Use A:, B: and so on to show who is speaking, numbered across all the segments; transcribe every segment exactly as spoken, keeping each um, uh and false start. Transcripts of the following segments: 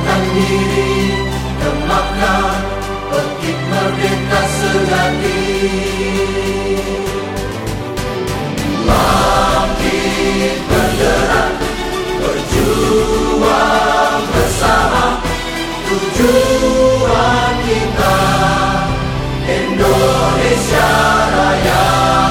A: sisihkan diri ke Makkah, bukit merdeka sejati. Bangkit bergerak, berjuang bersama, tujuan kita Indonesia Raya.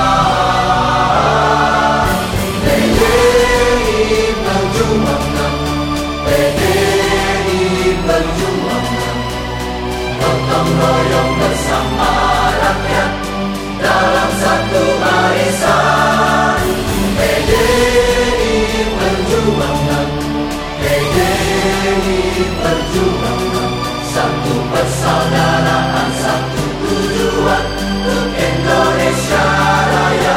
A: P D I Perjuangan, P D I Perjuangan, gotong royong bersama rakyat dalam satu barisan. P D I Perjuangan, P D I Perjuangan, satu persaudaraan, satu tujuan untuk Indonesia Raya.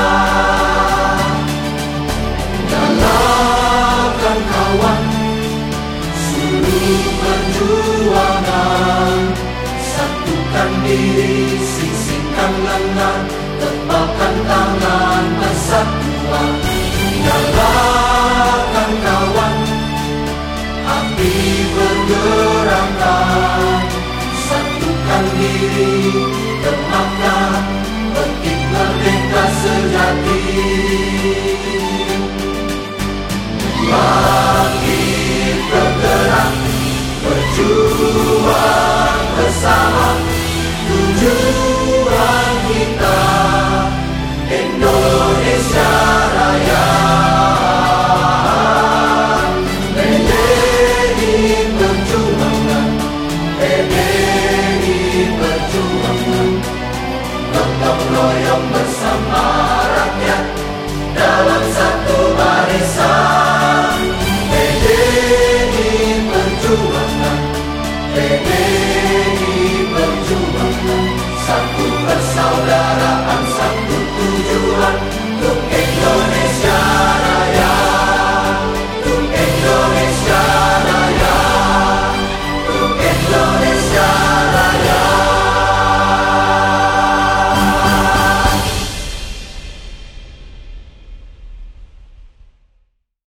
A: Nyalakan kawan, seluruh perjuangan, satukan diri, sisihkan lengan, tepalkan tangan persatuan. Nyalakan kawan, api bergerakkan, satukan diri ke Makkah, bukit merdeka sejati. Bangkit bergerak, berjuang bersama,